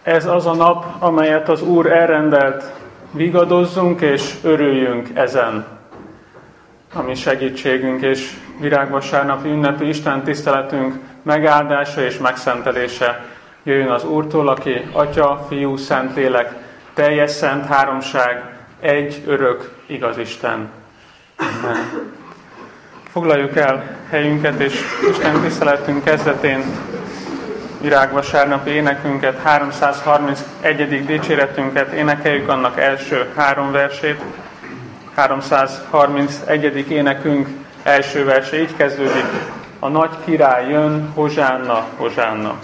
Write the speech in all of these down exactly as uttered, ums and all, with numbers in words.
Ez az a nap, amelyet az Úr elrendelt, vigadozzunk és örüljünk ezen. A mi segítségünk és virágvasárnapi ünnepi Isten tiszteletünk megáldása és megszentelése jöjjön az Úrtól, aki Atya, Fiú, Szentlélek, teljes szent háromság, egy örök igaz Isten. Amen. Foglaljuk el helyünket, és Isten tiszteletünk kezdetén virágvasárnapi énekünket, háromszázharmincegyedik dicséretünket énekeljük, annak első három versét. háromszázharmincegyedik énekünk első verse így kezdődik: a nagy király jön, hozsánna, hozsánna.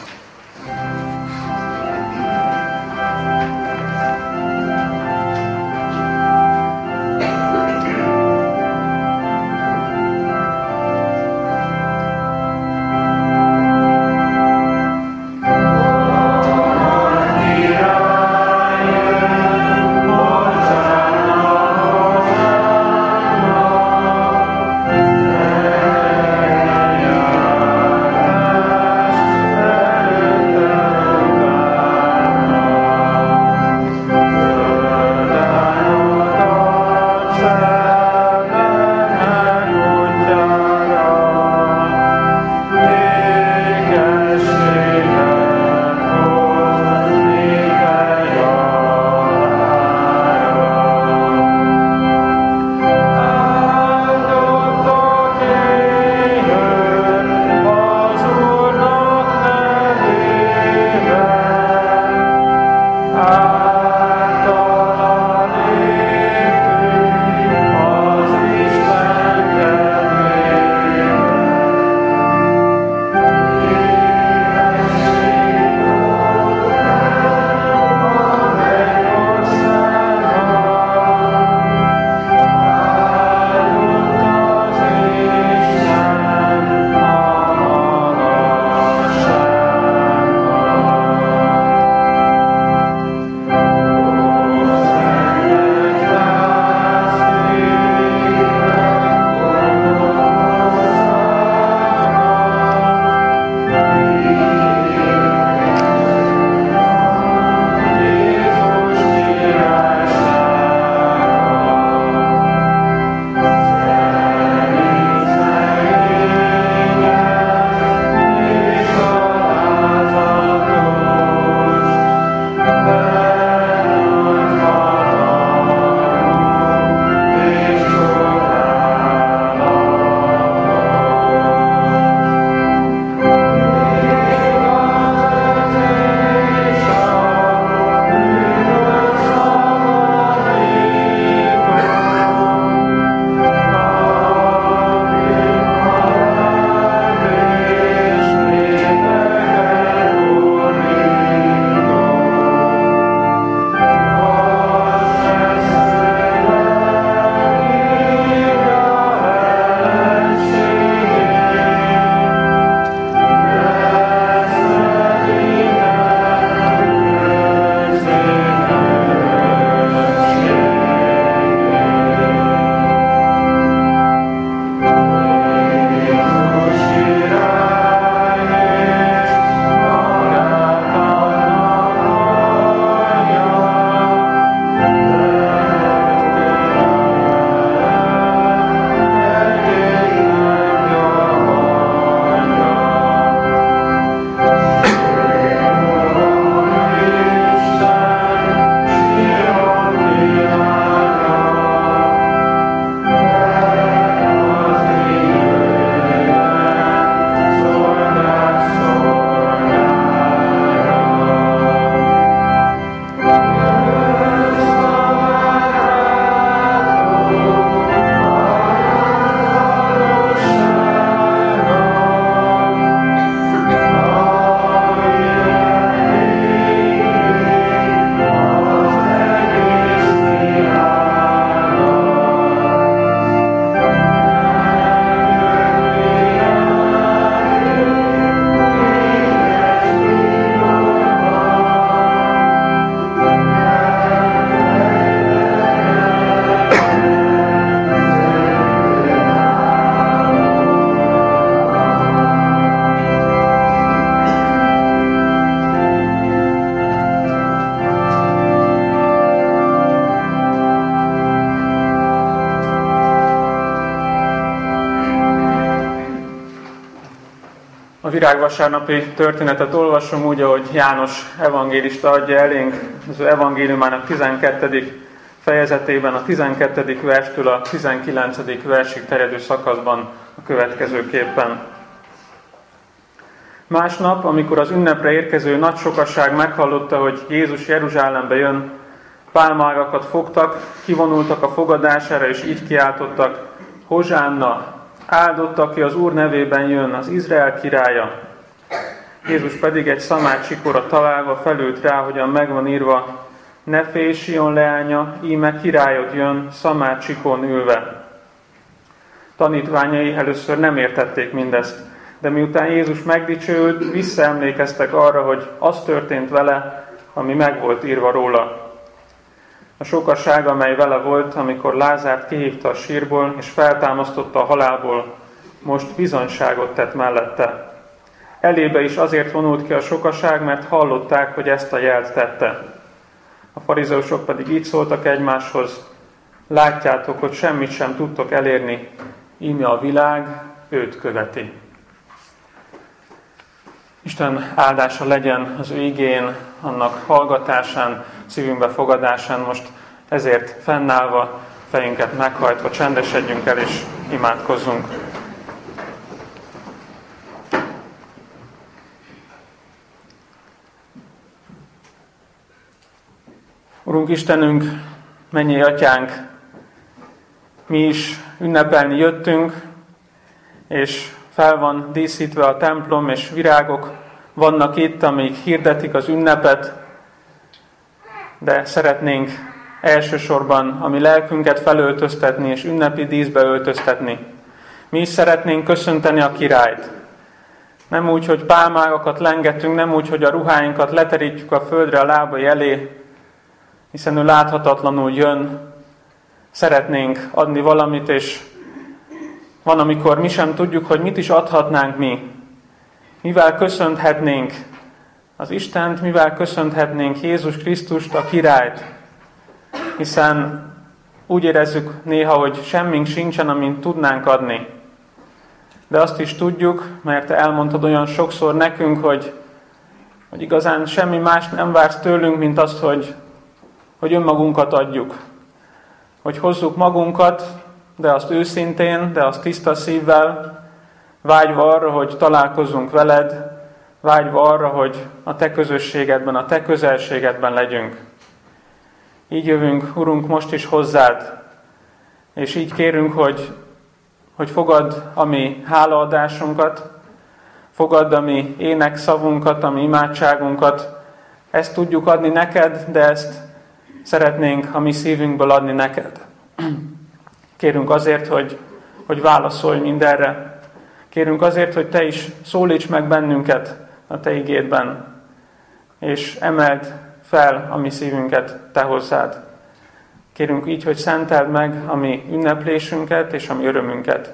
Amen. virágvasárnapi történetet olvasom úgy, ahogy János evangélista adja elénk, az ő evangéliumának tizenkettedik fejezetében, a tizenkettedik verstől a tizenkilencedik versig terjedő szakaszban a következőképpen. Másnap, amikor az ünnepre érkező nagy sokaság meghallotta, hogy Jézus Jeruzsálembe jön, pálmaágakat fogtak, kivonultak a fogadására, és így kiáltottak: Hozsánna! Áldott, aki az Úr nevében jön, az Izrael királya. Jézus pedig egy szamár csikorra találva felült rá, hogyan megvan írva: Ne félj, Sion leánya, íme királyod jön, szamár csikón ülve. Tanítványai először nem értették mindezt, de miután Jézus megdicsőült, visszaemlékeztek arra, hogy az történt vele, ami meg volt írva róla. A sokaság, amely vele volt, amikor Lázárt kihívta a sírból, és feltámasztotta a halálból, most bizonyságot tett mellette. Elébe is azért vonult ki a sokaság, mert hallották, hogy ezt a jelt tette. A farizeusok pedig így szóltak egymáshoz: Látjátok, hogy semmit sem tudtok elérni, íme a világ őt követi. Isten áldása legyen az ő igén, annak hallgatásán, szívünkbe fogadásán. Most ezért fennállva, fejünket meghajtva csendesedjünk el és imádkozzunk. Urunk Istenünk, mennyei Atyánk, mi is ünnepelni jöttünk, és fel van díszítve a templom, és virágok vannak itt, amik hirdetik az ünnepet, de szeretnénk elsősorban a mi lelkünket felöltöztetni, és ünnepi díszbe öltöztetni. Mi is szeretnénk köszönteni a királyt. Nem úgy, hogy pálmágakat lengetünk, nem úgy, hogy a ruháinkat leterítjük a földre a lábai elé, hiszen ő láthatatlanul jön. Szeretnénk adni valamit, és van, amikor mi sem tudjuk, hogy mit is adhatnánk mi. Mivel köszönthetnénk az Istent, mivel köszönthetnénk Jézus Krisztust, a királyt. Hiszen úgy érezzük néha, hogy semmink sincsen, amint tudnánk adni. De azt is tudjuk, mert te elmondtad olyan sokszor nekünk, hogy, hogy igazán semmi más nem vársz tőlünk, mint azt, hogy, hogy önmagunkat adjuk. Hogy hozzuk magunkat, de azt őszintén, de azt tiszta szívvel, vágyva arra, hogy találkozzunk veled, vágyva arra, hogy a te közösségedben, a te közelségedben legyünk. Így jövünk, Urunk, most is hozzád, és így kérünk, hogy, hogy fogadd a mi hálaadásunkat, fogadd a mi énekszavunkat, a mi imádságunkat. Ezt tudjuk adni neked, de ezt szeretnénk a mi szívünkből adni neked. Kérünk azért, hogy, hogy válaszolj mindenre. Kérünk azért, hogy te is szólíts meg bennünket a te igédben, és emeld fel a mi szívünket te hozzád. Kérünk így, hogy szenteld meg a mi ünneplésünket és a mi örömünket.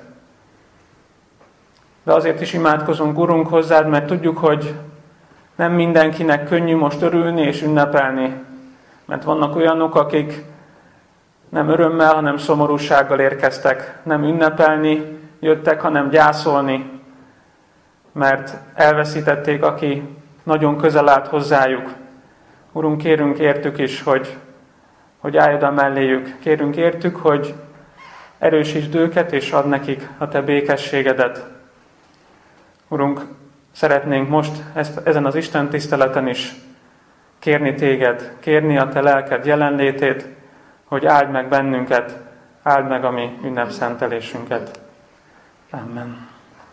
De azért is imádkozunk, Urunk, hozzád, mert tudjuk, hogy nem mindenkinek könnyű most örülni és ünnepelni. Mert vannak olyanok, akik nem örömmel, hanem szomorúsággal érkeztek. Nem ünnepelni jöttek, hanem gyászolni, mert elveszítették, aki nagyon közel állt hozzájuk. Urunk, kérünk értük is, hogy, hogy állj oda melléjük. Kérünk értük, hogy erősítsd őket, és add nekik a te békességedet. Urunk, szeretnénk most ezt, ezen az Isten tiszteleten is kérni téged, kérni a te lelked jelenlétét, hogy áld meg bennünket, áld meg a mi ünnepszentelésünket. Amen.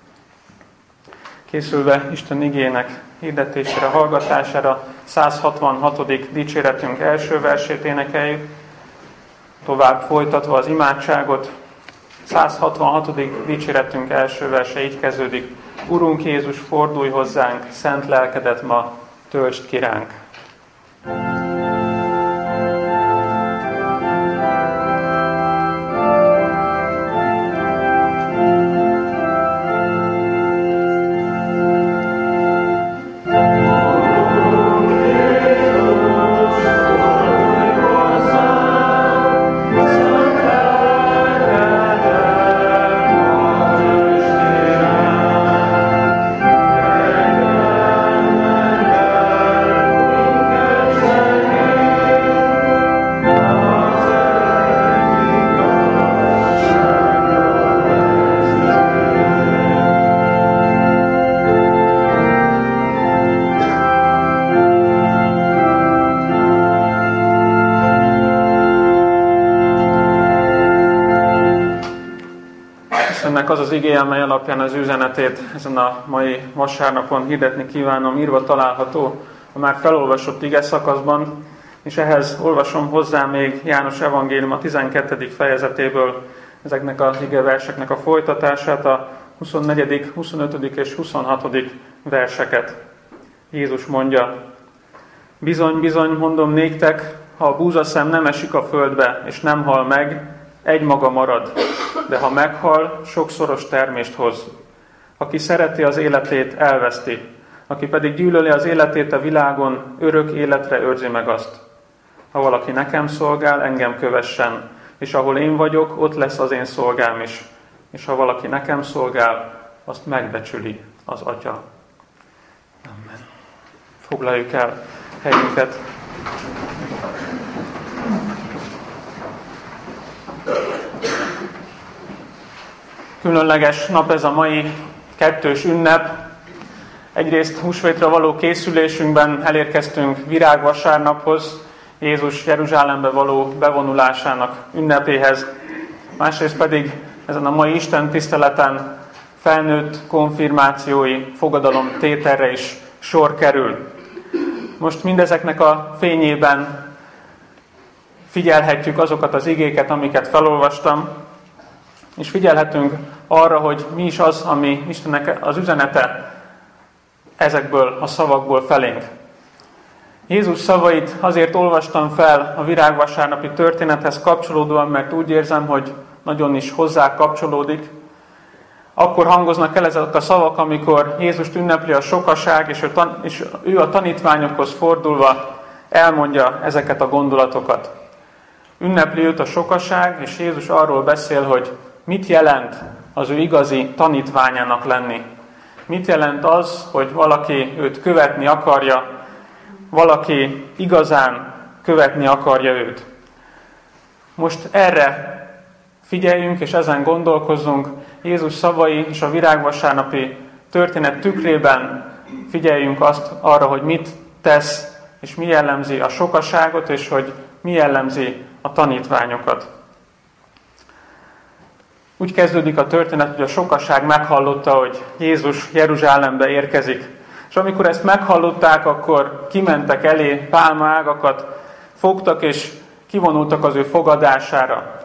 Készülve Isten igének hirdetésére, hallgatására száz hatvanhatodik dicséretünk első versét énekeljük, tovább folytatva az imádságot. száz hatvanhatodik dicséretünk első verse így kezdődik: Urunk Jézus, fordulj hozzánk, szent lelkedet ma töltsd ki ránk. Amen. az igé, amely alapján az üzenetét ezen a mai vasárnapon hirdetni kívánom, írva található a már felolvasott ige szakaszban, és ehhez olvasom hozzá még János evangélium a tizenkettedik fejezetéből ezeknek az igeverseknek a folytatását, a huszonnegyedik, huszonötödik és huszonhatodik verseket. Jézus mondja: bizony, bizony, mondom néktek, ha a búzaszem nem esik a földbe, és nem hal meg, egymaga marad, de ha meghal, sokszoros termést hoz. Aki szereti az életét, elveszti, aki pedig gyűlöli az életét a világon, örök életre őrzi meg azt. Ha valaki nekem szolgál, engem kövessen, és ahol én vagyok, ott lesz az én szolgám is. És ha valaki nekem szolgál, azt megbecsüli az Atya. Amen. Foglaljuk el helyünket. Különleges nap ez a mai kettős ünnep. Egyrészt húsvétra való készülésünkben elérkeztünk virágvasárnaphoz, Jézus Jeruzsálembe való bevonulásának ünnepéhez. Másrészt pedig ezen a mai Isten tiszteleten felnőtt konfirmációi fogadalom tételre is sor kerül. Most mindezeknek a fényében figyelhetjük azokat az igéket, amiket felolvastam, és figyelhetünk arra, hogy mi is az, ami Istennek az üzenete ezekből a szavakból felénk. Jézus szavait azért olvastam fel a virágvasárnapi történethez kapcsolódóan, mert úgy érzem, hogy nagyon is hozzá kapcsolódik. Akkor hangoznak el ezek a szavak, amikor Jézust ünnepli a sokaság, és ő, tan- és ő a tanítványokhoz fordulva elmondja ezeket a gondolatokat. Ünnepli őt a sokaság, és Jézus arról beszél, hogy mit jelent az ő igazi tanítványának lenni. Mit jelent az, hogy valaki őt követni akarja, valaki igazán követni akarja őt. Most erre figyeljünk, és ezen gondolkozzunk. Jézus szavai és a virágvasárnapi történet tükrében figyeljünk azt arra, hogy mit tesz, és mi jellemzi a sokaságot, és hogy mi jellemzi a tanítványokat. Úgy kezdődik a történet, hogy a sokaság meghallotta, hogy Jézus Jeruzsálembe érkezik. És amikor ezt meghallották, akkor kimentek elé, pálmaágakat fogtak, és kivonultak az ő fogadására.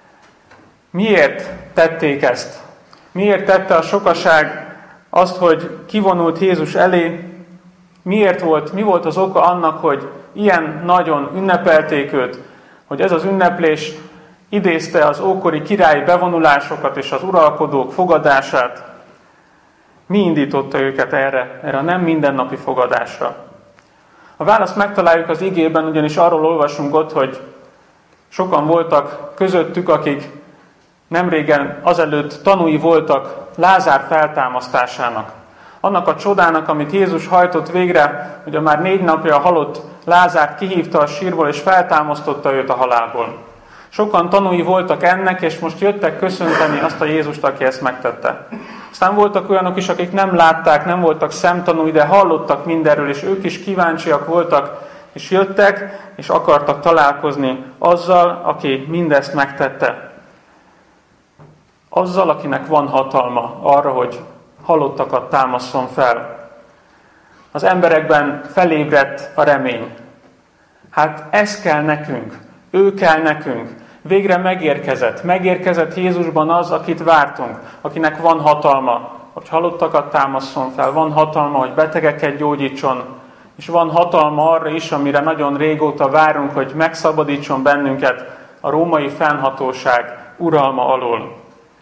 Miért tették ezt? Miért tette a sokaság azt, hogy kivonult Jézus elé? Miért volt, mi volt az oka annak, hogy ilyen nagyon ünnepelték őt, hogy ez az ünneplés idézte az ókori királyi bevonulásokat és az uralkodók fogadását? Mi indította őket erre, erre a nem mindennapi fogadásra? A választ megtaláljuk az igében, ugyanis arról olvasunk ott, hogy sokan voltak közöttük, akik nemrégen azelőtt tanúi voltak Lázár feltámasztásának. Annak a csodának, amit Jézus hajtott végre, hogy a már négy napja halott Lázárt kihívta a sírból, és feltámasztotta őt a halálból. Sokan tanúi voltak ennek, és most jöttek köszönteni azt a Jézust, aki ezt megtette. Aztán voltak olyanok is, akik nem látták, nem voltak szemtanúi, de hallottak mindenről, és ők is kíváncsiak voltak, és jöttek, és akartak találkozni azzal, aki mindezt megtette. Azzal, akinek van hatalma arra, hogy halottakat támasszon fel. Az emberekben felébredt a remény. Hát ez kell nekünk, ő kell nekünk. Végre megérkezett. Megérkezett Jézusban az, akit vártunk, akinek van hatalma, hogy halottakat támasszon fel, van hatalma, hogy betegeket gyógyítson, és van hatalma arra is, amire nagyon régóta várunk, hogy megszabadítson bennünket a római fennhatóság uralma alól.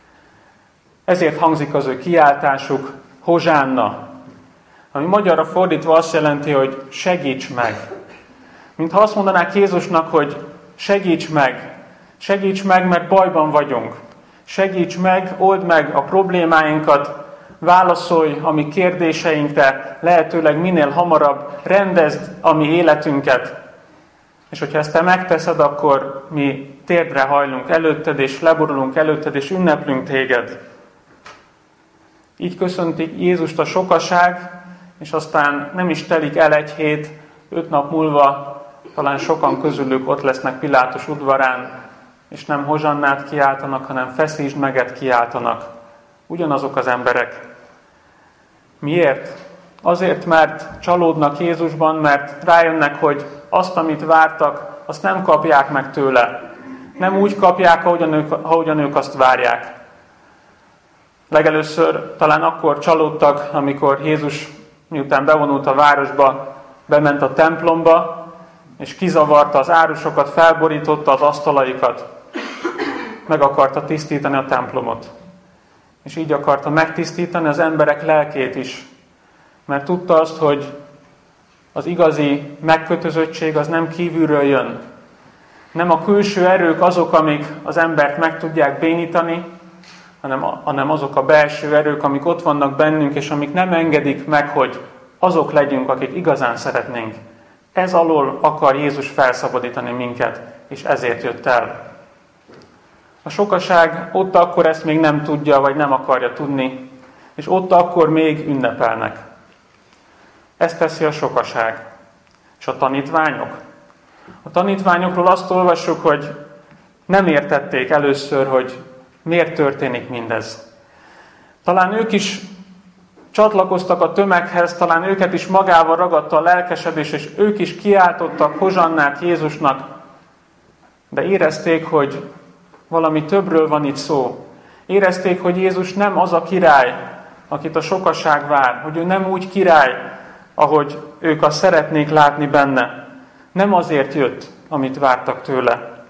Ezért hangzik az ő kiáltásuk, Hozsánna, ami magyarra fordítva azt jelenti, hogy segíts meg. Mintha azt mondanák Jézusnak, hogy segíts meg, segíts meg, mert bajban vagyunk. Segíts meg, old meg a problémáinkat, válaszolj a mi kérdéseinkre, lehetőleg minél hamarabb, rendezd a mi életünket. És hogyha ezt te megteszed, akkor mi térdre hajlunk előtted, és leborulunk előtted, és ünneplünk téged. Így köszöntik Jézust a sokaság, és aztán nem is telik el egy hét, öt nap múlva talán sokan közülük ott lesznek Pilátus udvarán, és nem hozsannát kiáltanak, hanem feszítsd meget kiáltanak. Ugyanazok az emberek. Miért? Azért, mert csalódnak Jézusban, mert rájönnek, hogy azt, amit vártak, azt nem kapják meg tőle. Nem úgy kapják, ahogyan ők, ahogyan ők azt várják. Legelőször talán akkor csalódtak, amikor Jézus, miután bevonult a városba, bement a templomba, és kizavarta az árusokat, felborította az asztalaikat. Meg akarta tisztítani a templomot. És így akarta megtisztítani az emberek lelkét is. Mert tudta azt, hogy az igazi megkötözöttség az nem kívülről jön. Nem a külső erők azok, amik az embert meg tudják bénítani, hanem, hanem azok a belső erők, amik ott vannak bennünk, és amik nem engedik meg, hogy azok legyünk, akik igazán szeretnénk. Ez alól akar Jézus felszabadítani minket, és ezért jött el. A sokaság ott akkor ezt még nem tudja, vagy nem akarja tudni, és ott akkor még ünnepelnek. Ezt teszi a sokaság. És a tanítványok? A tanítványokról azt olvassuk, hogy nem értették először, hogy miért történik mindez. Talán ők is csatlakoztak a tömeghez, talán őket is magával ragadta a lelkesedés, és ők is kiáltottak hozsannát Jézusnak, de érezték, hogy valami többről van itt szó. Érezték, hogy Jézus nem az a király, akit a sokaság vár, hogy ő nem úgy király, ahogy ők azt szeretnék látni benne. Nem azért jött, amit vártak tőle.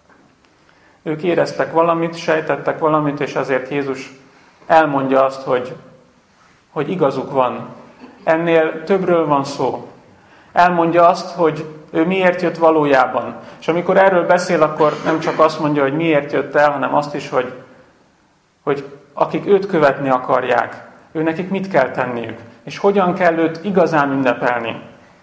Ők éreztek valamit, sejtettek valamit, és ezért Jézus elmondja azt, hogy, hogy igazuk van. Ennél többről van szó. Elmondja azt, hogy ő miért jött valójában. És amikor erről beszél, akkor nem csak azt mondja, hogy miért jött el, hanem azt is, hogy, hogy akik őt követni akarják, ő nekik mit kell tenniük, és hogyan kell őt igazán ünnepelni.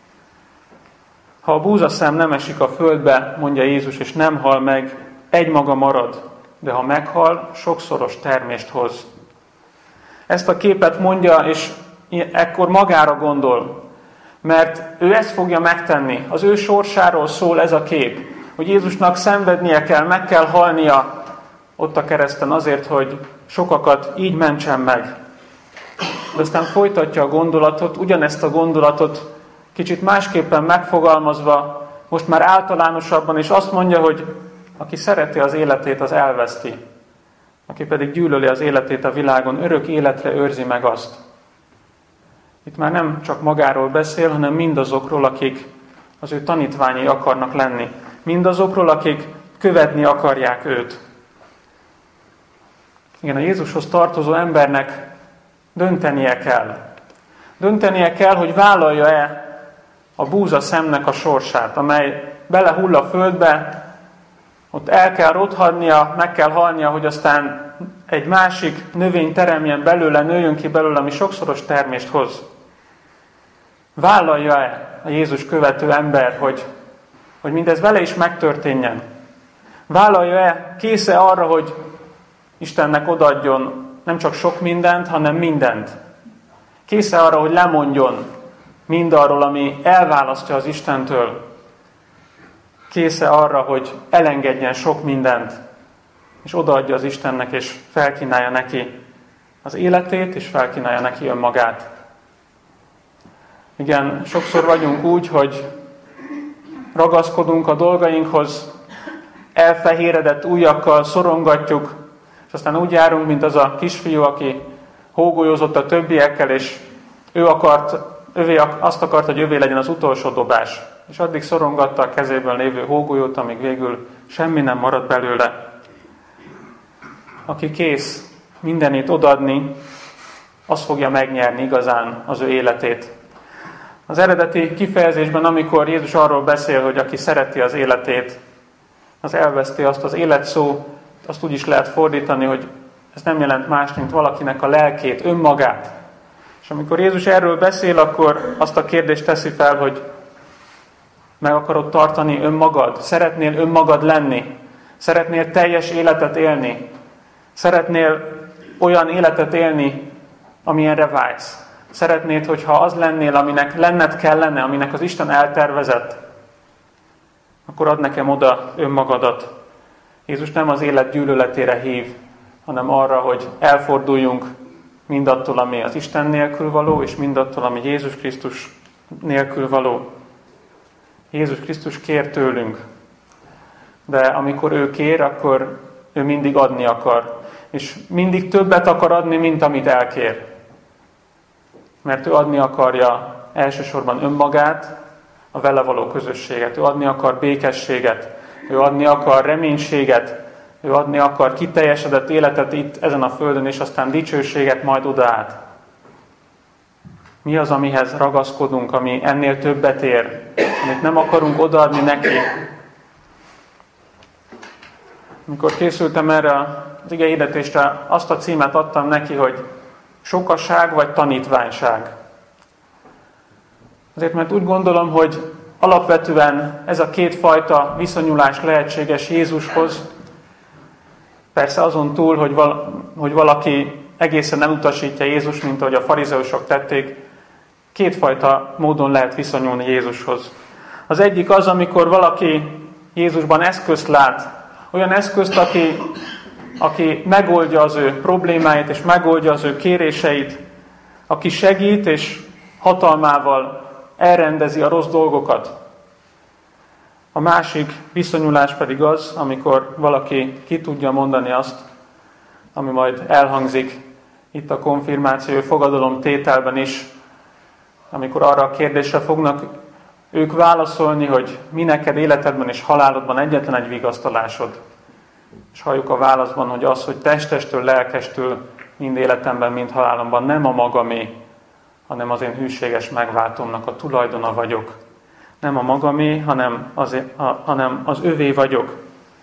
Ha a búzaszám nem esik a földbe, mondja Jézus, és nem hal meg, egymaga marad, de ha meghal, sokszoros termést hoz. Ezt a képet mondja, és ekkor magára gondol, mert ő ezt fogja megtenni. Az ő sorsáról szól ez a kép, hogy Jézusnak szenvednie kell, meg kell halnia ott a kereszten azért, hogy sokakat így mentsen meg. De aztán folytatja a gondolatot, ugyanezt a gondolatot kicsit másképpen megfogalmazva, most már általánosabban, és azt mondja, hogy aki szereti az életét, az elveszti. Aki pedig gyűlöli az életét a világon, örök életre őrzi meg azt. Itt már nem csak magáról beszél, hanem mindazokról, akik az ő tanítványai akarnak lenni. Mindazokról, akik követni akarják őt. Igen, a Jézushoz tartozó embernek döntenie kell. Döntenie kell, hogy vállalja-e a búza szemnek a sorsát, amely belehull a földbe, ott el kell rothadnia, meg kell halnia, hogy aztán egy másik növény teremjen belőle, nőjön ki belőle, ami sokszoros termést hoz. Vállalja-e a Jézus követő ember, hogy, hogy mindez vele is megtörténjen? Vállalja-e, kész-e arra, hogy Istennek odaadjon nem csak sok mindent, hanem mindent? Kész-e arra, hogy lemondjon mindarról, ami elválasztja az Istentől? Kész-e arra, hogy elengedjen sok mindent, és odaadja az Istennek, és felkínálja neki az életét, és felkínálja neki önmagát? Igen, sokszor vagyunk úgy, hogy ragaszkodunk a dolgainkhoz, elfehéredett ujjakkal szorongatjuk, és aztán úgy járunk, mint az a kisfiú, aki hógolyózott a többiekkel, és ő akart, övé, azt akart, hogy övé legyen az utolsó dobás. És addig szorongatta a kezében lévő hógolyót, amíg végül semmi nem maradt belőle. Aki kész mindenét odaadni, az fogja megnyerni igazán az ő életét. Az eredeti kifejezésben, amikor Jézus arról beszél, hogy aki szereti az életét, az elveszti azt. Az élet szó, azt úgy is lehet fordítani, hogy ez nem jelent más, mint valakinek a lelkét, önmagát. És amikor Jézus erről beszél, akkor azt a kérdést teszi fel, hogy meg akarod tartani önmagad? Szeretnél önmagad lenni? Szeretnél teljes életet élni? Szeretnél olyan életet élni, amilyenre vágysz? Szeretnéd, hogyha az lennél, aminek lenned kellene, aminek az Isten eltervezett? Akkor add nekem oda önmagadat. Jézus nem az élet gyűlöletére hív, hanem arra, hogy elforduljunk mindattól, ami az Isten nélkül való, és mindattól, ami Jézus Krisztus nélkül való. Jézus Krisztus kér tőlünk, de amikor ő kér, akkor ő mindig adni akar. És mindig többet akar adni, mint amit elkér. Mert ő adni akarja elsősorban önmagát, a vele való közösséget. Ő adni akar békességet, ő adni akar reménységet, ő adni akar kiteljesedett életet itt ezen a földön, és aztán dicsőséget majd oda át. Mi az, amihez ragaszkodunk, ami ennél többet ér, amit nem akarunk odaadni neki? Amikor készültem erre az igehirdetésre, azt a címet adtam neki, hogy sokaság vagy tanítványság. Azért, mert úgy gondolom, hogy alapvetően ez a kétfajta viszonyulás lehetséges Jézushoz. Persze azon túl, hogy, val- hogy valaki egészen nem utasítja Jézus, mint ahogy a farizeusok tették, kétfajta módon lehet viszonyulni Jézushoz. Az egyik az, amikor valaki Jézusban eszközt lát, olyan eszközt, aki, aki megoldja az ő problémáit, és megoldja az ő kéréseit, aki segít, és hatalmával elrendezi a rossz dolgokat. A másik viszonyulás pedig az, amikor valaki ki tudja mondani azt, ami majd elhangzik itt a konfirmáció fogadalom tételben is, amikor arra a kérdésre fognak ők válaszolni, hogy mi neked életedben és halálodban egyetlen egy vigasztalásod. És halljuk a válaszban, hogy az, hogy testestől, lelkestől, mind életemben, mind halálomban nem a magamé, hanem az én hűséges megváltomnak a tulajdona vagyok. Nem a magamé, hanem az, a, hanem az övé vagyok.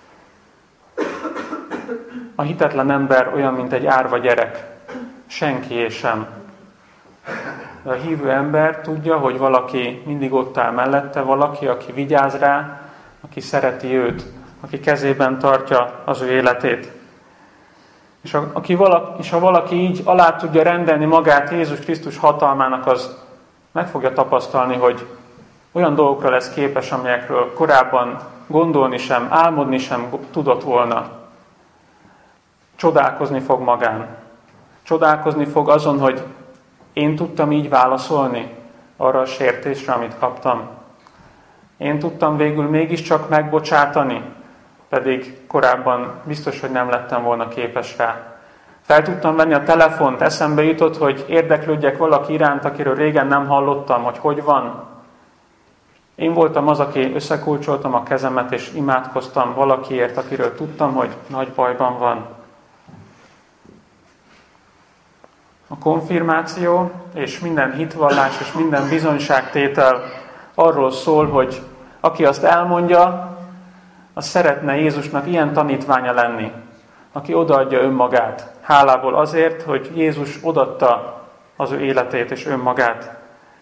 A hitetlen ember olyan, mint egy árva gyerek. Senkié sem. De a hívő ember tudja, hogy valaki mindig ott áll mellette, valaki, aki vigyáz rá, aki szereti őt, aki kezében tartja az ő életét. És, a, aki valaki, és ha valaki így alá tudja rendelni magát Jézus Krisztus hatalmának, az meg fogja tapasztalni, hogy olyan dolgokra lesz képes, amelyekről korábban gondolni sem, álmodni sem tudott volna. Csodálkozni fog magán. Csodálkozni fog azon, hogy én tudtam így válaszolni arra a sértésre, amit kaptam. Én tudtam végül mégiscsak megbocsátani, pedig korábban biztos, hogy nem lettem volna képes rá. Fel tudtam venni a telefont, eszembe jutott, hogy érdeklődjek valaki iránt, akiről régen nem hallottam, hogy hogy van. Én voltam az, aki összekulcsoltam a kezemet, és imádkoztam valakiért, akiről tudtam, hogy nagy bajban van. A konfirmáció és minden hitvallás és minden bizonyságtétel arról szól, hogy aki azt elmondja, az szeretne Jézusnak ilyen tanítványa lenni, aki odaadja önmagát, hálából azért, hogy Jézus odaadta az ő életét és önmagát.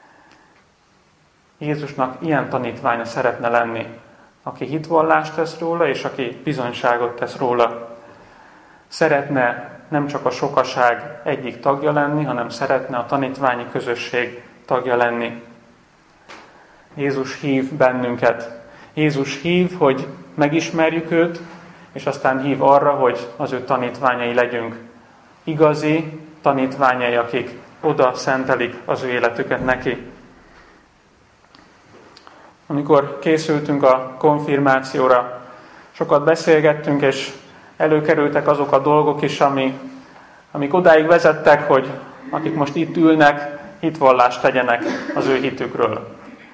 Jézusnak ilyen tanítványa szeretne lenni, aki hitvallást tesz róla, és aki bizonyságot tesz róla. Szeretne nem csak a sokaság egyik tagja lenni, hanem szeretne a tanítványi közösség tagja lenni. Jézus hív bennünket. Jézus hív, hogy megismerjük őt, és aztán hív arra, hogy az ő tanítványai legyünk. Igazi tanítványai, akik oda szentelik az ő életüket neki. Amikor készültünk a konfirmációra, sokat beszélgettünk, és előkerültek azok a dolgok is, ami, amik odáig vezettek, hogy akik most itt ülnek, hitvallást tegyenek az ő hitükről.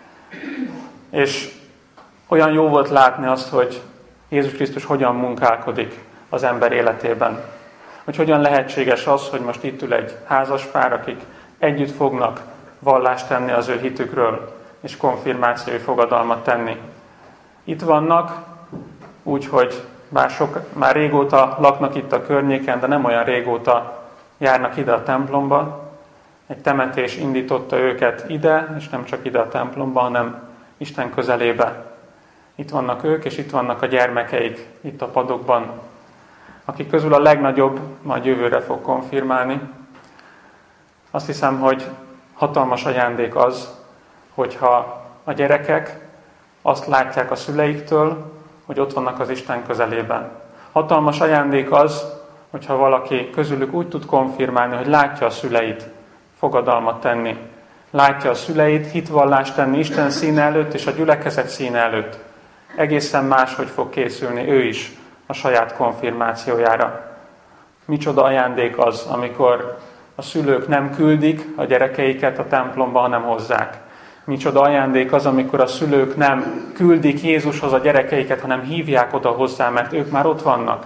És olyan jó volt látni azt, hogy Jézus Krisztus hogyan munkálkodik az ember életében. Hogy hogyan lehetséges az, hogy most itt ül egy házaspár, akik együtt fognak vallást tenni az ő hitükről, és konfirmációi fogadalmat tenni. Itt vannak, úgyhogy bár, sok, már régóta laknak itt a környéken, de nem olyan régóta járnak ide a templomba. Egy temetés indította őket ide, és nem csak ide a templomba, hanem Isten közelébe. Itt vannak ők, és itt vannak a gyermekeik, itt a padokban, akik közül a legnagyobb majd jövőre fog konfirmálni. Azt hiszem, hogy hatalmas ajándék az, hogyha a gyerekek azt látják a szüleiktől, hogy ott vannak az Isten közelében. Hatalmas ajándék az, hogyha valaki közülük úgy tud konfirmálni, hogy látja a szüleit fogadalmat tenni, látja a szüleit hitvallást tenni Isten színe előtt és a gyülekezet színe előtt, egészen máshogy fog készülni ő is a saját konfirmációjára. Micsoda ajándék az, amikor a szülők nem küldik a gyerekeiket a templomba, hanem hozzák. Micsoda ajándék az, amikor a szülők nem küldik Jézushoz a gyerekeiket, hanem hívják oda hozzá, mert ők már ott vannak.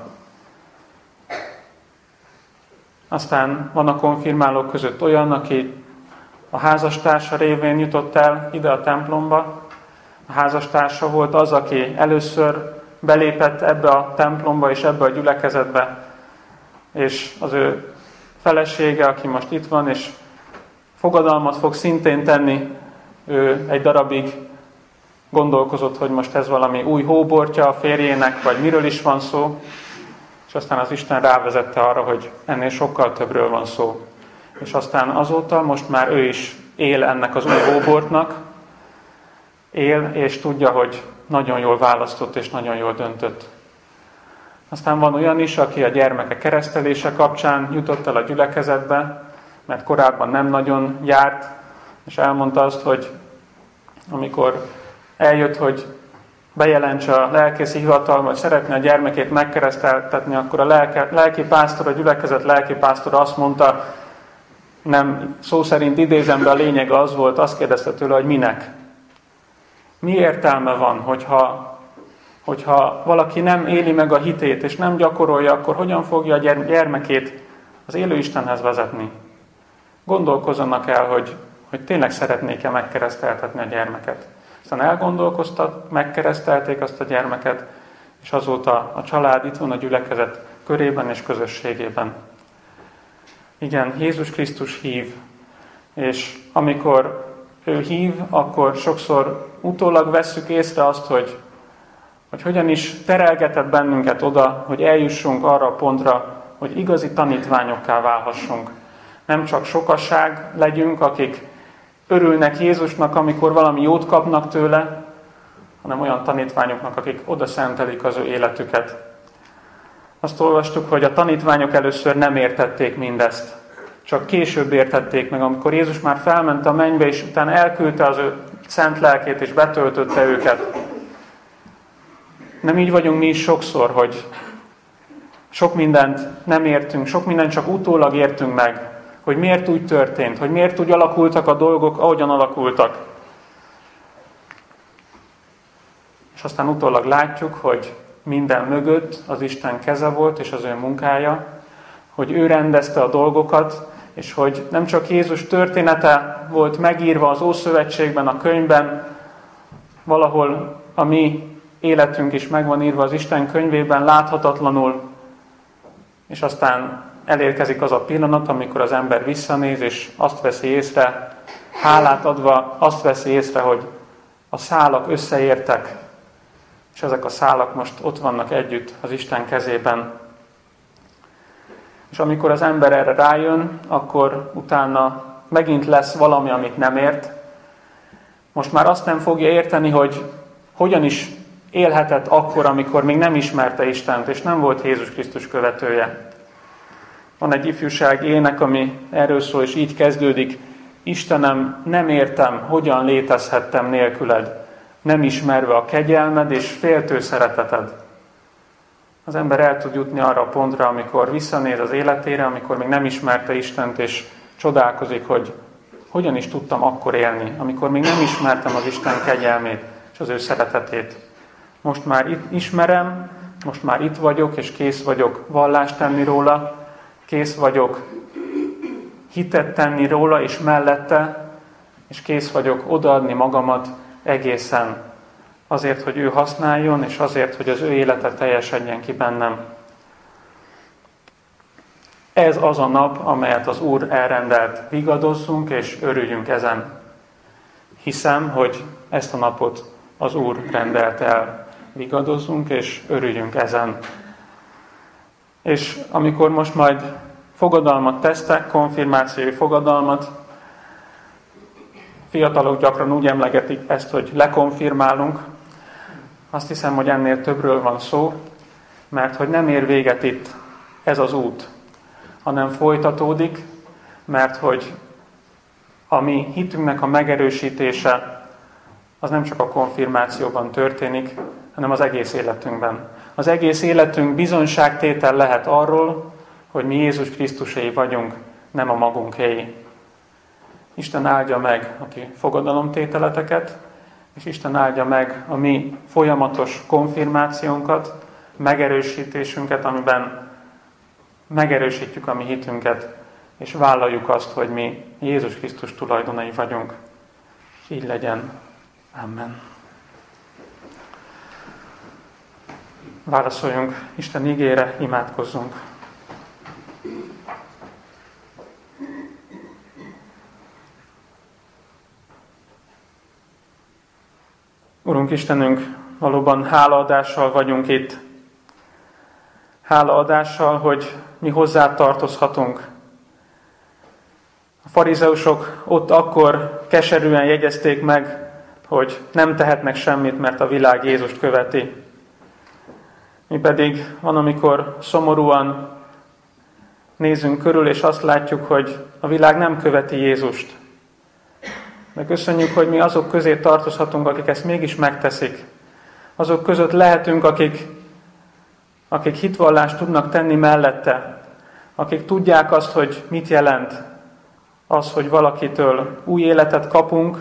Aztán van a konfirmálók között olyan, aki a házastársa révén jutott el ide a templomba. A házastársa volt az, aki először belépett ebbe a templomba és ebbe a gyülekezetbe, és az ő felesége, aki most itt van, és fogadalmat fog szintén tenni, ő egy darabig gondolkozott, hogy most ez valami új hóbortja a férjének, vagy miről is van szó, és aztán az Isten rávezette arra, hogy ennél sokkal többről van szó. És aztán azóta most már ő is él ennek az új hóbortnak, él, és tudja, hogy nagyon jól választott, és nagyon jól döntött. Aztán van olyan is, aki a gyermeke keresztelése kapcsán jutott el a gyülekezetbe, mert korábban nem nagyon járt, és elmondta azt, hogy amikor eljött, hogy bejelentse a lelkészi hivatal, vagy szeretne a gyermekét megkereszteltetni, akkor a lelke, lelki pásztor, a gyülekezet lelki pásztora azt mondta, nem szó szerint idézem, de a lényeg az volt, azt kérdezte tőle, hogy minek. Mi értelme van, hogyha, hogyha valaki nem éli meg a hitét, és nem gyakorolja, akkor hogyan fogja a gyermekét az élő Istenhez vezetni? Gondolkozzanak el, hogy, hogy tényleg szeretnék-e megkereszteltetni a gyermeket. Aztán elgondolkoztak, megkeresztelték azt a gyermeket, és azóta a család itt van a gyülekezet körében és közösségében. Igen, Jézus Krisztus hív, és amikor ő hív, akkor sokszor utólag vesszük észre azt, hogy, hogy hogyan is terelgetett bennünket oda, hogy eljussunk arra a pontra, hogy igazi tanítványokká válhassunk. Nem csak sokaság legyünk, akik örülnek Jézusnak, amikor valami jót kapnak tőle, hanem olyan tanítványoknak, akik oda szentelik az ő életüket. Azt olvastuk, hogy a tanítványok először nem értették mindezt. Csak később értették meg, amikor Jézus már felment a mennybe, és utána elküldte az ő szent lelkét, és betöltötte őket. Nem így vagyunk mi is sokszor, hogy sok mindent nem értünk, sok mindent csak utólag értünk meg, hogy miért úgy történt, hogy miért úgy alakultak a dolgok, ahogyan alakultak. És aztán utólag látjuk, hogy minden mögött az Isten keze volt, és az ő munkája, hogy ő rendezte a dolgokat, és hogy nem csak Jézus története volt megírva az Ószövetségben, a könyvben, valahol a mi életünk is meg van írva az Isten könyvében láthatatlanul, és aztán elérkezik az a pillanat, amikor az ember visszanéz, és azt veszi észre, hálát adva, azt veszi észre, hogy a szálak összeértek, és ezek a szálak most ott vannak együtt az Isten kezében. És amikor az ember erre rájön, akkor utána megint lesz valami, amit nem ért. Most már azt nem fogja érteni, hogy hogyan is élhetett akkor, amikor még nem ismerte Istent, és nem volt Jézus Krisztus követője. Van egy ifjúság ének, ami erről szól, és így kezdődik. Istenem, nem értem, hogyan létezhettem nélküled, nem ismerve a kegyelmed és féltő szereteted. Az ember el tud jutni arra a pontra, amikor visszanéz az életére, amikor még nem ismerte Istent, és csodálkozik, hogy hogyan is tudtam akkor élni, amikor még nem ismertem az Isten kegyelmét és az ő szeretetét. Most már itt ismerem, most már itt vagyok, és kész vagyok vallást tenni róla, kész vagyok hitet tenni róla, és mellette, és kész vagyok odaadni magamat egészen azért, hogy ő használjon, és azért, hogy az ő élete teljesedjen ki bennem. Ez az a nap, amelyet az Úr elrendelt. Vigadozzunk és örüljünk ezen. Hiszem, hogy ezt a napot az Úr rendelt el. Vigadozzunk és örüljünk ezen. És amikor most majd fogadalmat tesztek, konfirmációi fogadalmat, fiatalok gyakran úgy emlegetik ezt, hogy lekonfirmálunk. Azt hiszem, hogy ennél többről van szó, mert hogy nem ér véget itt ez az út, hanem folytatódik, mert hogy a mi hitünknek a megerősítése az nem csak a konfirmációban történik, hanem az egész életünkben. Az egész életünk bizonyságtétel lehet arról, hogy mi Jézus Krisztusé vagyunk, nem a magunkéi. Isten áldja meg a ti fogadalomtételeteket, és Isten áldja meg a mi folyamatos konfirmációnkat, megerősítésünket, amiben megerősítjük a mi hitünket, és vállaljuk azt, hogy mi Jézus Krisztus tulajdonai vagyunk. Így legyen. Amen. Válaszoljunk Isten igére, imádkozzunk. Urunk Istenünk, valóban hálaadással vagyunk itt. Hálaadással, hogy mi hozzá tartozhatunk. A farizeusok ott akkor keserűen jegyezték meg, hogy nem tehetnek semmit, mert a világ Jézust követi. Mi pedig van, amikor szomorúan nézünk körül, és azt látjuk, hogy a világ nem követi Jézust. De köszönjük, hogy mi azok közé tartozhatunk, akik ezt mégis megteszik. Azok között lehetünk, akik, akik hitvallást tudnak tenni mellette. Akik tudják azt, hogy mit jelent az, hogy valakitől új életet kapunk,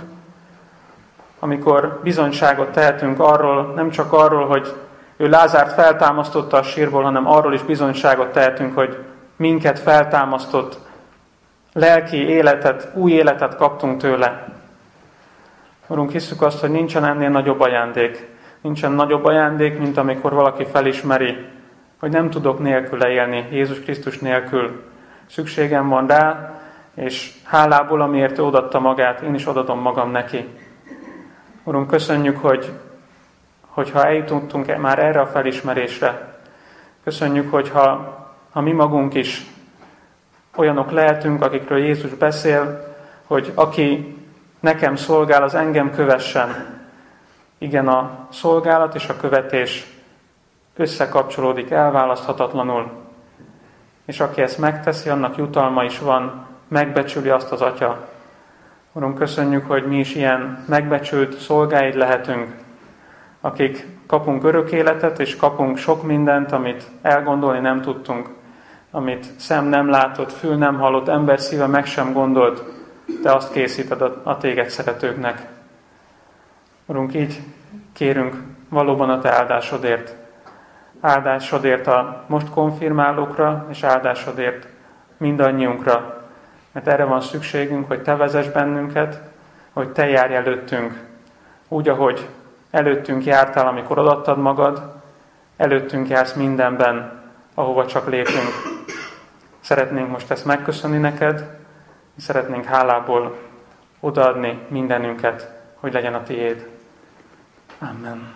amikor bizonyságot tehetünk arról, nem csak arról, hogy ő Lázárt feltámasztotta a sírból, hanem arról is bizonyságot tehetünk, hogy minket feltámasztott, lelki életet, új életet kaptunk tőle. Urunk, hisszük azt, hogy nincsen ennél nagyobb ajándék. Nincsen nagyobb ajándék, mint amikor valaki felismeri, hogy nem tudok nélküle élni, Jézus Krisztus nélkül. Szükségem van rá, és hálából, amiért ő odaadta magát, én is odadom magam neki. Urunk, köszönjük, hogy hogyha eljutottunk már erre a felismerésre, köszönjük, hogyha ha mi magunk is olyanok lehetünk, akikről Jézus beszél, hogy aki nekem szolgál, az engem kövessen. Igen, a szolgálat és a követés összekapcsolódik elválaszthatatlanul. És aki ezt megteszi, annak jutalma is van, megbecsüli azt az Atya. Urunk, köszönjük, hogy mi is ilyen megbecsült szolgáid lehetünk, akik kapunk örök életet, és kapunk sok mindent, amit elgondolni nem tudtunk, amit szem nem látott, fül nem hallott, ember szíve meg sem gondolt, te azt készíted a, a téged szeretőknek. Urunk, így kérünk valóban a te áldásodért. Áldásodért a most konfirmálókra, és áldásodért mindannyiunkra. Mert erre van szükségünk, hogy te vezess bennünket, hogy te járj előttünk. Úgy, ahogy előttünk jártál, amikor odaadtad magad, előttünk jársz mindenben, ahova csak lépünk. Szeretnénk most ezt megköszönni neked, szeretnénk hálából odaadni mindenünket, hogy legyen a tiéd. Amen.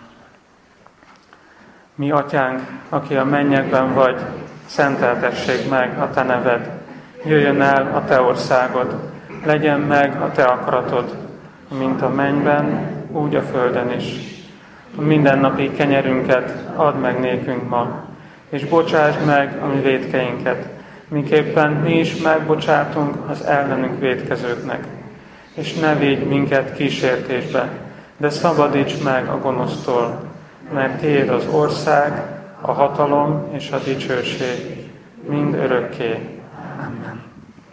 Mi Atyánk, aki a mennyekben vagy, szenteltessék meg a te neved. Jöjjön el a te országod, legyen meg a te akaratod, mint a mennyben, úgy a földön is. A mindennapi kenyerünket add meg nékünk ma, és bocsásd meg a mi vétkeinket, miképpen mi is megbocsátunk az ellenünk vétkezőknek. És ne védj minket kísértésbe, de szabadíts meg a gonosztól, mert tiéd az ország, a hatalom és a dicsőség mind örökké. Amen.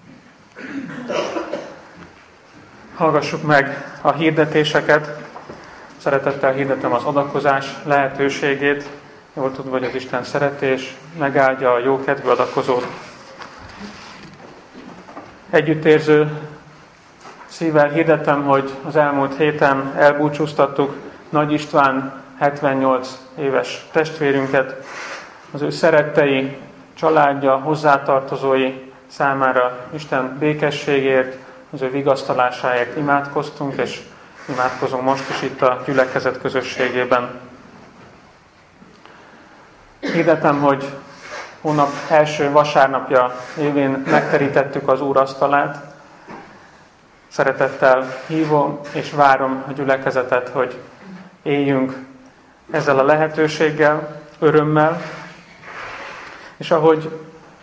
Hallgassuk meg a hirdetéseket. Szeretettel hirdetem az adakozás lehetőségét. Jól tudva, hogy az Isten szeretés megáldja a jókedvű adakozót. Együttérző szívvel hirdetem, hogy az elmúlt héten elbúcsúztattuk Nagy István hetvennyolc éves testvérünket. Az ő szerettei, családja, hozzátartozói számára Isten békességért, az ő vigasztalásáért imádkoztunk, és imádkozunk most is itt a gyülekezet közösségében. Hirdetem, hogy hónap első vasárnapja évén megterítettük az Úr asztalát. Szeretettel hívom és várom a gyülekezetet, hogy éljünk ezzel a lehetőséggel, örömmel, és ahogy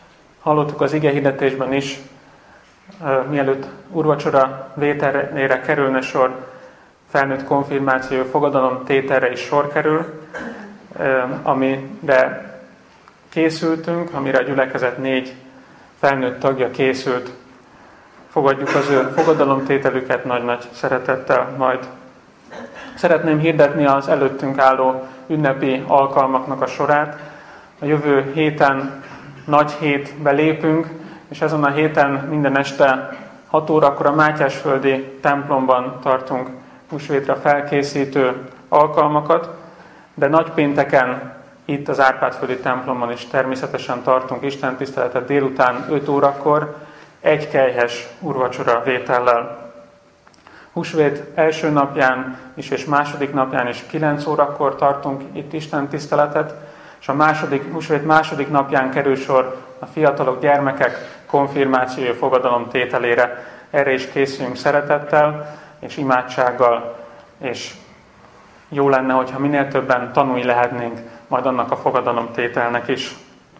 Hallottuk az igehirdetésben is, mielőtt úrvacsora vételére kerülne sor, felnőtt konfirmáció, fogadalom tételre is sor kerül, amire készültünk, amire a gyülekezet négy felnőtt tagja készült. Fogadjuk az ő fogadalomtételüket nagy-nagy szeretettel majd. Szeretném hirdetni az előttünk álló ünnepi alkalmaknak a sorát. A jövő héten nagy hétbe lépünk, és ezen a héten minden este hat órakor a Mátyásföldi templomban tartunk húsvétra felkészítő alkalmakat, de nagypénteken itt az Árpád-földi templomban is természetesen tartunk istentiszteletet délután öt órakor, egy kelyhes úrvacsora vétellel. Húsvét első napján is és második napján is kilenc órakor tartunk itt istentiszteletet, és a második, húsvét második napján kerül sor a fiatalok, gyermekek konfirmációja, fogadalom tételére. Erre is készülünk szeretettel és imádsággal, és jó lenne, hogyha minél többen tanulni lehetnénk majd annak a fogadalom tételnek is.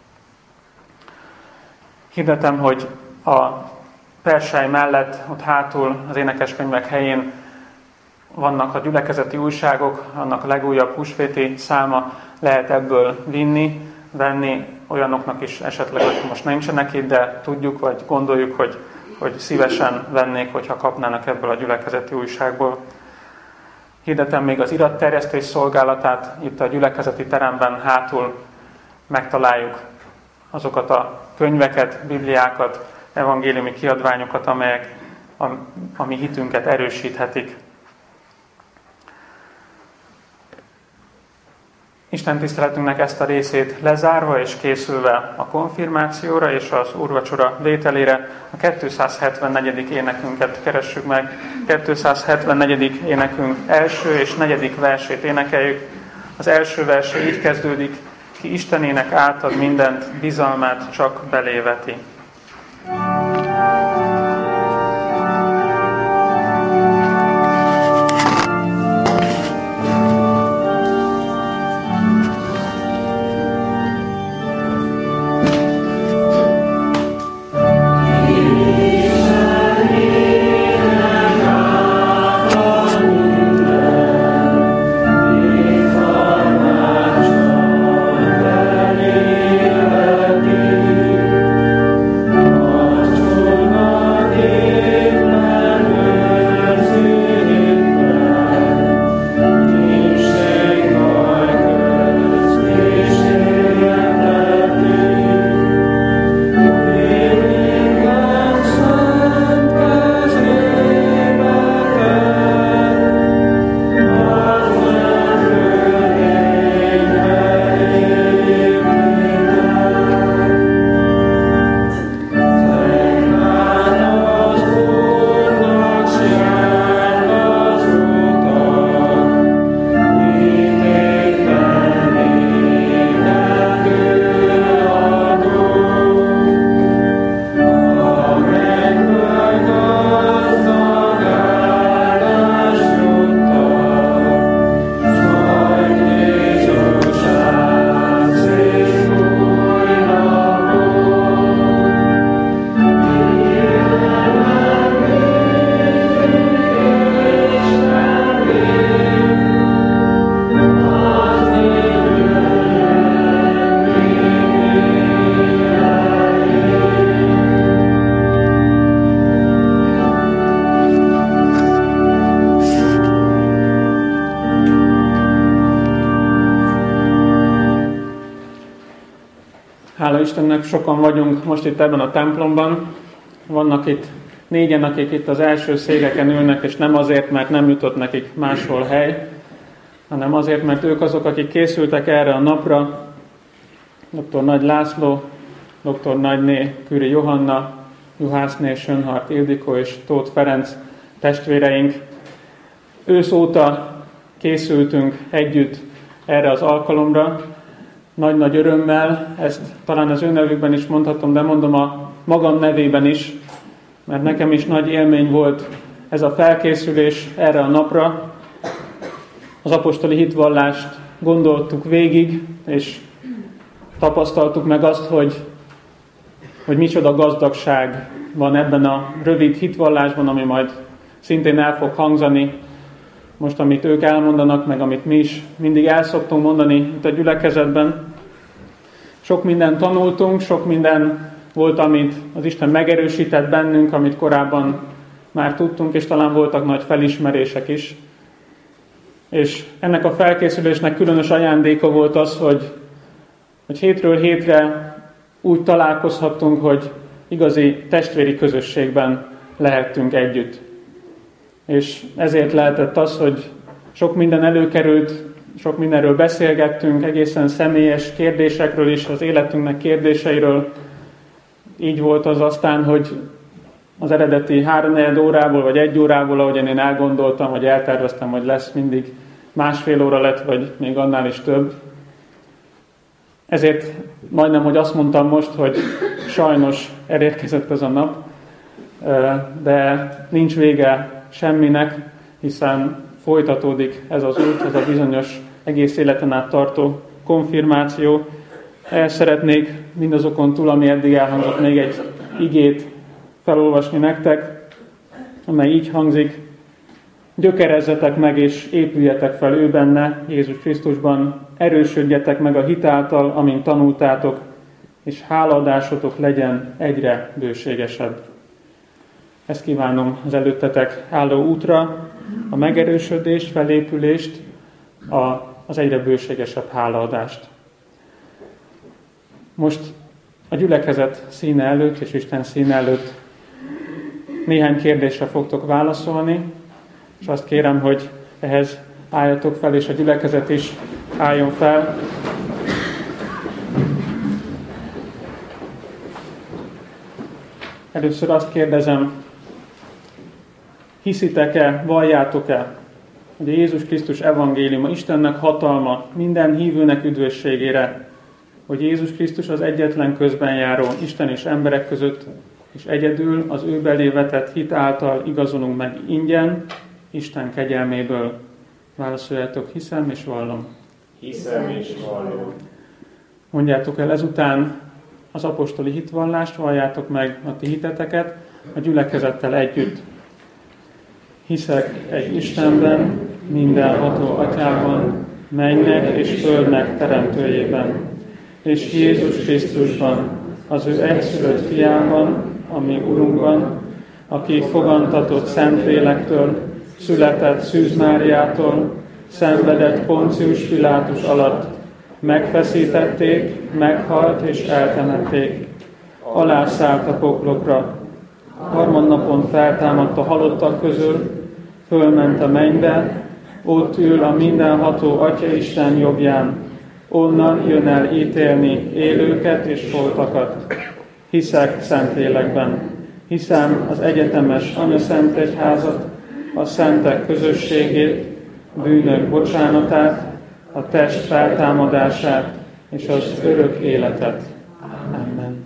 Hirdetem, hogy a persály mellett, ott hátul az énekeskönyvek helyén vannak a gyülekezeti újságok, annak a legújabb húsvéti száma, lehet ebből vinni, venni olyanoknak is esetleg, hogy most nincsenek itt, de tudjuk, vagy gondoljuk, hogy, hogy szívesen vennék, hogyha kapnának ebből a gyülekezeti újságból. Hirdetem még az iratterjesztés szolgálatát, itt a gyülekezeti teremben hátul megtaláljuk azokat a könyveket, bibliákat, evangéliumi kiadványokat, amelyek a, a mi hitünket erősíthetik. Isten tiszteletünknek ezt a részét lezárva és készülve a konfirmációra és az úrvacsora vételére a kétszázhetvennegyedik énekünket keressük meg. kétszázhetvennegyedik énekünk első és negyedik versét énekeljük. Az első verse így kezdődik: ki Istenének átad mindent, bizalmát csak beléveti. Hála Istennek, sokan vagyunk most itt ebben a templomban. Vannak itt négyen, akik itt az első székeken ülnek, és nem azért, mert nem jutott nekik máshol hely, hanem azért, mert ők azok, akik készültek erre a napra. doktor Nagy László, doktor Nagyné Küri Johanna, Juhászné Sönhart Ildikó és Tóth Ferenc testvéreink. Ősz óta készültünk együtt erre az alkalomra, nagy-nagy örömmel, ezt talán az ő nevükben is mondhatom, de mondom a magam nevében is, mert nekem is nagy élmény volt ez a felkészülés erre a napra. Az apostoli hitvallást gondoltuk végig, és tapasztaltuk meg azt, hogy hogy micsoda gazdagság van ebben a rövid hitvallásban, ami majd szintén el fog hangzani. Most, amit ők elmondanak, meg amit mi is mindig el szoktunk mondani itt a gyülekezetben. Sok mindent tanultunk, sok minden volt, amit az Isten megerősített bennünk, amit korábban már tudtunk, és talán voltak nagy felismerések is. És ennek a felkészülésnek különös ajándéka volt az, hogy, hogy hétről hétre úgy találkozhattunk, hogy igazi testvéri közösségben lehettünk együtt. És ezért lehetett az, hogy sok minden előkerült, sok mindenről beszélgettünk, egészen személyes kérdésekről is, az életünknek kérdéseiről. Így volt az aztán, hogy az eredeti háromnegyed órából, vagy egy órából, ahogyan én elgondoltam, vagy elterveztem, hogy lesz, mindig másfél óra lett, vagy még annál is több. Ezért majdnem, hogy azt mondtam most, hogy sajnos elérkezett ez a nap, de nincs vége semminek, hiszen folytatódik ez az út, ez a bizonyos egész életen át tartó konfirmáció. El szeretnék mindazokon túl, ami eddig elhangzott, még egy igét felolvasni nektek, amely így hangzik: gyökerezzetek meg és épüljetek fel ő benne, Jézus Krisztusban, erősödjetek meg a hit által, amint tanultátok, és hálaadásotok legyen egyre bőségesebb. Ezt kívánom az előttetek álló útra, a megerősödést, felépülést, a, az egyre bőségesebb hálaadást. Most a gyülekezet színe előtt és Isten színe előtt néhány kérdésre fogtok válaszolni, és azt kérem, hogy ehhez álljatok fel, és a gyülekezet is álljon fel. Először azt kérdezem, hiszitek-e, valljátok-e, hogy a Jézus Krisztus evangéliuma, Istennek hatalma minden hívőnek üdvösségére, hogy Jézus Krisztus az egyetlen közbenjáró Isten és emberek között, és egyedül az ő belé vetett hit által igazolunk meg ingyen, Isten kegyelméből. Válaszoljátok, hiszem és vallom. Hiszem és vallom. Mondjátok el ezután az apostoli hitvallást, valljátok meg a ti hiteteket a gyülekezettel együtt. Hiszek egy Istenben, mindenható Atyában, mennynek és földnek teremtőjében, és Jézus Krisztusban, az ő egyszülött fiában, a mi Urunkban, aki fogantatott Szentlélektől, született Szűz Máriától, szenvedett Poncius Pilátus alatt, megfeszítették, meghalt és eltemették. Alászállt a poklokra, harmadnapon feltámadt a halottak közül, fölment a mennybe, ott ül a mindenható Atyaisten jobbján, onnan jön el ítélni élőket és holtakat. Hiszek Szentlélekben, hiszem az egyetemes Anyaszentegyházat, a szentek közösségét, bűnök bocsánatát, a test feltámadását és az örök életet. Amen.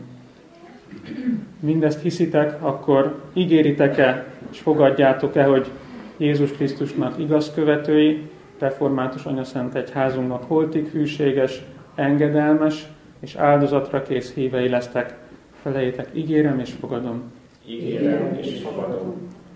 Mindezt hiszitek, akkor ígéritek-e és fogadjátok-e, hogy Jézus Krisztusnak igaz követői, református Anyaszentegyházunknak holtig hűséges, engedelmes és áldozatra kész hívei lesztek? Felejétek, ígérem és fogadom. Ígérem és fogadom.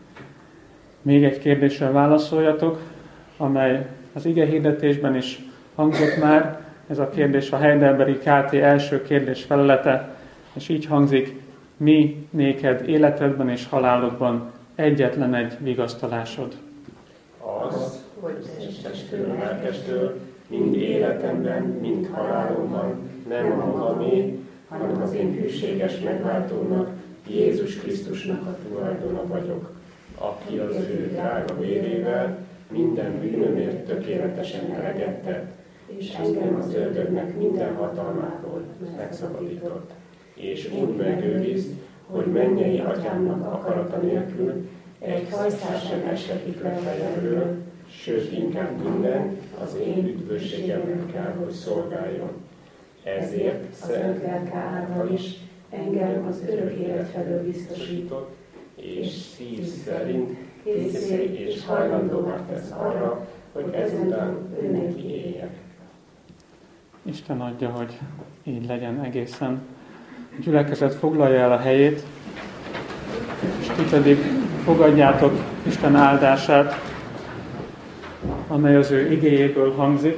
Még egy kérdéssel válaszoljatok, amely az ige hirdetésben is hangzott már. Ez a kérdés a Heidelbergi ká té első kérdés felelete, és így hangzik: mi néked életedben és halálodban egyetlen egy vigasztalásod? Az, hogy testestől, lelkestől, mind életemben, mind halálomban nem a magamé, hanem az én hűséges megváltónak, Jézus Krisztusnak a tulajdona vagyok, aki az ő drága vérével minden bűnömért tökéletesen elegettet, és engem az ördögnek minden hatalmáról megszabadított, és úgy megőriz, hogy mennyei atyámnak akarata nélkül egy hajszál sem eshetik le fejemről, sőt inkább minden az én üdvösségemnek kell, hogy szolgáljon. Ezért szent lelke által is engem az örök élet felől biztosított, és szív szerint készé és hajlandóvá tesz arra, hogy ezután ő neki éljek. Isten adja, hogy így legyen egészen A gyülekezet foglalja el a helyét, és ti pedig fogadjátok Isten áldását, amely az ő igéjéből hangzik.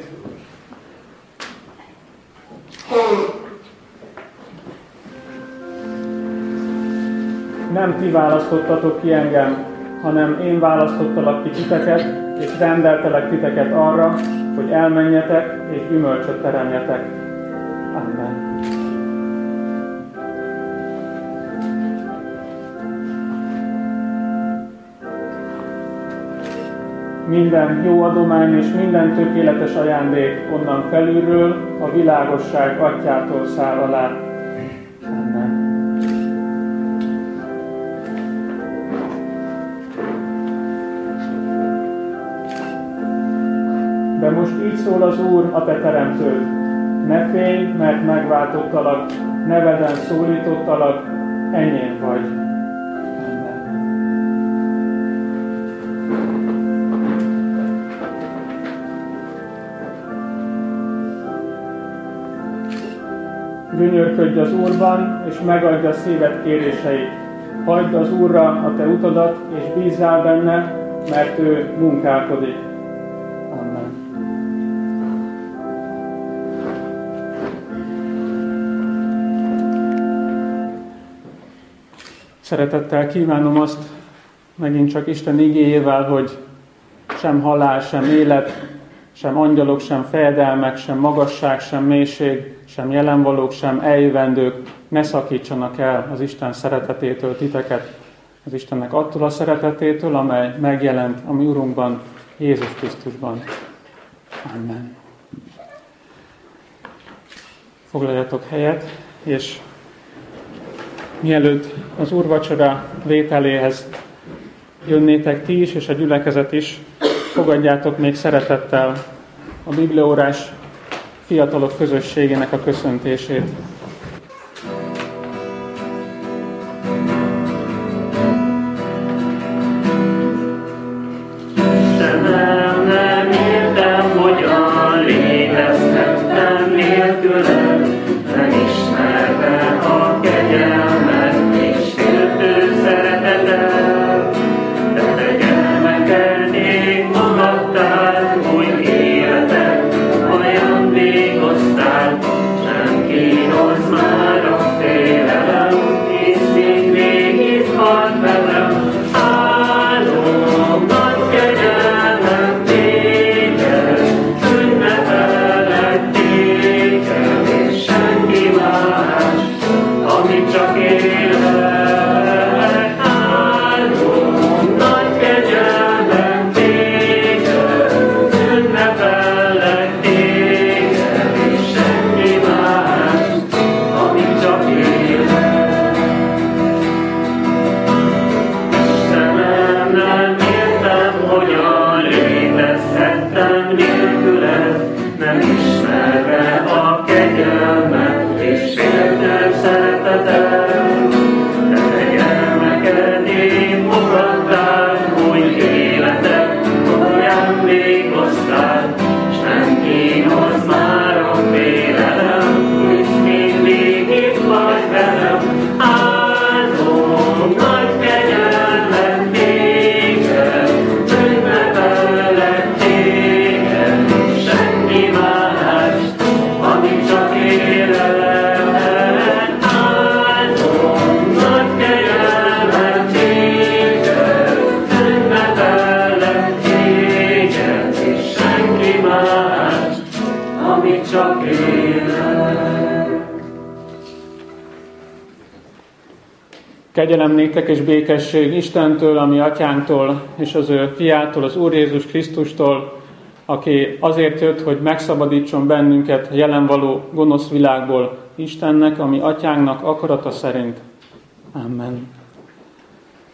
Nem ti választottatok ki engem, hanem én választottalak ki titeket, és rendeltelek titeket arra, hogy elmenjetek és gyümölcsöt teremjetek. Amen. Minden jó adomány és minden tökéletes ajándék onnan felülről, a világosság atyától száll alá. Amen. De most így szól az Úr, a te teremtőd. Ne félj, mert megváltottalak, neveden szólítottalak, enyém vagy. Gyönyörködj az Úrban, és megadja szíved kéréseit. Hagyd az Úrra a te utadat, és bízzál benne, mert ő munkálkodik. Amen. Szeretettel kívánom azt, megint csak Isten igéjével, hogy sem halál, sem élet, sem angyalok, sem fejedelmek, sem magasság, sem mélység, sem jelenvalók, sem eljövendők ne szakítsanak el az Isten szeretetétől titeket, az Istennek attól a szeretetétől, amely megjelent a mi Urunkban, Jézus Krisztusban. Amen. Foglaljatok helyet, és mielőtt az úrvacsora vételéhez jönnétek ti is, és a gyülekezet is, fogadjátok még szeretettel a bibliaórás fiatalok közösségének a köszöntését. Istenem, nem értem, hogyan létezhettem nélküled, nem ismerve a kegyelmet és féltő szeretetet. De te gyermekelték magadtál, új életet, ajándékoztál, nem kínos már a félelem, hisz mindvégig halt velem. Áldom nagy kegyelmem téged, ünnepellek téged, és senki más, amit csak élek. Áldom nagy kegyelmem téged, ünnepellek téged, és senki más, amit csak élek. Istenem, nem értem, hogyan létezhettem nélküled, nem ismerve a kegyelmet és féltő szeretetet. De te gyermekedén fogadtál új életet, ajándékoztál, s nem kínos már a félelem, hisz mindig itt vagy velem. Áldom nagy kegyelmet téged, ünnepellek téged, és senki más, amit csak élek. Áldom nagy kegyelmet téged, ünnepellek téged, és senki más, amit csak élek. Kegyelem néktek és békesség Istentől, a mi atyánktól, és az ő fiától, az Úr Jézus Krisztustól, aki azért jött, hogy megszabadítson bennünket a jelenvaló gonosz világból, Istennek, a mi atyánknak akarata szerint. Amen.